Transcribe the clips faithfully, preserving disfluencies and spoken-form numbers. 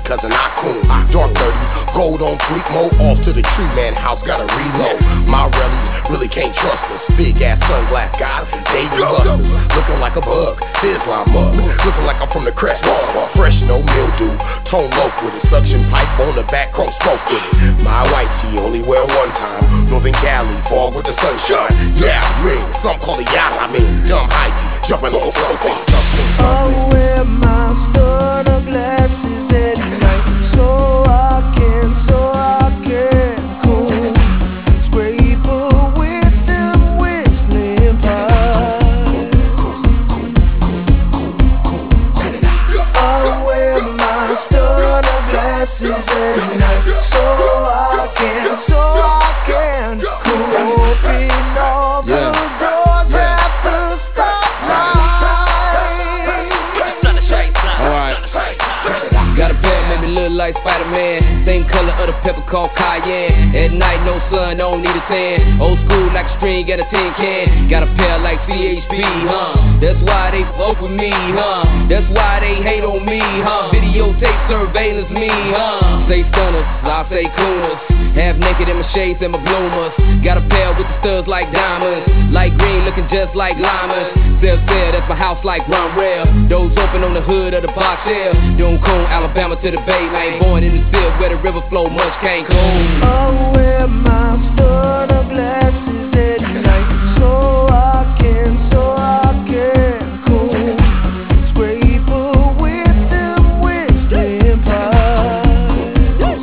cousin Akun. Dark thirties, gold on fleek mode, off to the tree man house, gotta reload. My rellies really can't trust us. Big ass sunglass guys, Dave and Buster's. Looking like a bug, Islam mug. Looking like I'm from the crest, fresh, no mildew. Tone loc with a suction pipe on the back, chrome smoke with it. My white tee only wear one time. Northern Cali, fog with the sunshine. Yeah, ring, some call it yas, I mean dumb high tee, jumping on something, something, something. I wear my stunner glasses at night, so I can, so I can cool. Scraper with them whistling pipes. I wear my stunner glasses at night, so I can, so I can cool. Open all the doors at the stoplight. Got a bag, made me look like Spider-Man. Same color of the pepper called cayenne. At night, no sun, don't need a tan. Old school like a string and a tin can. Got a pair like C H P, huh? That's why they fuck with me, huh? That's why they hate on me, huh? Videotape surveillance me, huh? Say stunners, I say cooners. Half naked in my shades and my bloomers. Got a pair with the studs like diamonds. Light green looking just like limers. Sell, sell, that's my house like Ron Rail. Doors open on the hood of the box shell. Duncombe, Alabama to the Bay Lane. Born in the field where the river flow much can't cool. I wear my stunner glasses at night, so I can, so I can cool. Scraper with them whistling pipes.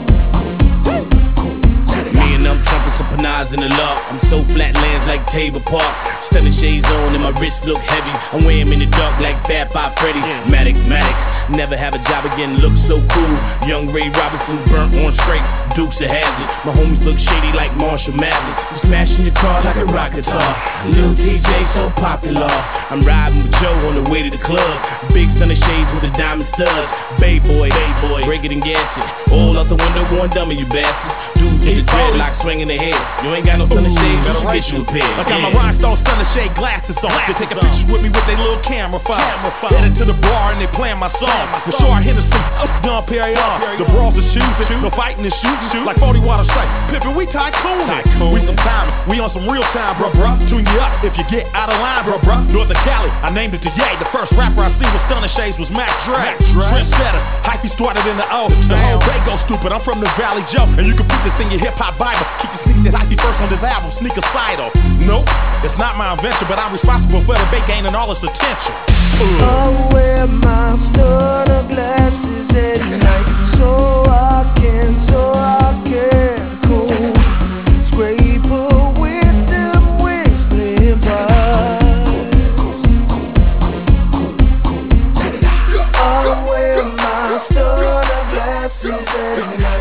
Me and them trumpets and panaz in the law. I'm so flatlands like Tabor Park. Stunning shades on and my wrist look heavy. I'm wearing them in the dark like Fat Five Freddy. Matic, Matic, never have a job again, look so cool. Young Ray Robinson, burnt orange scrape, Dukes of Hazzard. My homies look shady like Marshall Mathers. I'm smashing your car like a rock guitar. Lil T J so popular. I'm riding with Joe on the way to the club. Big stunning shades with the diamond studs. Bay boy, Bay boy, break it and gas it. All out the window going dummy, you bastards. Dudes with the dreadlock swinging their head. You ain't got no stunning shades, you should get you a pair. I got my rhinestone stunning shade glasses on. They taking pictures with me with their little camera phone. Headed to the bar and they playing my song. The Shore Hennessy, Dom Perignon. The brawls are choosing, no fighting and shooting. Like forty water straight, Pippin, we tycoonin'. We some timing, we on some real time, bruh, bruh. Tune you up if you get out of line, bruh, bruh. Northern Cali, I named it to Ye. The first rapper I seen with stunning shades was Mac Dre. Trendsetter, hypey started in the O. The whole Bay go stupid, I'm from the Valley Joe. And you can put this in your hip hop Bible. Keep your sneaks that hypey first on this album, Sneaker Cider. Nope, it's not my invention, but I'm responsible for the Bay gaining all its attention. I wear my stunner glasses at night, so I can, so I can cool. Scraper with them whistling pipes. I wear my stunner glasses at night.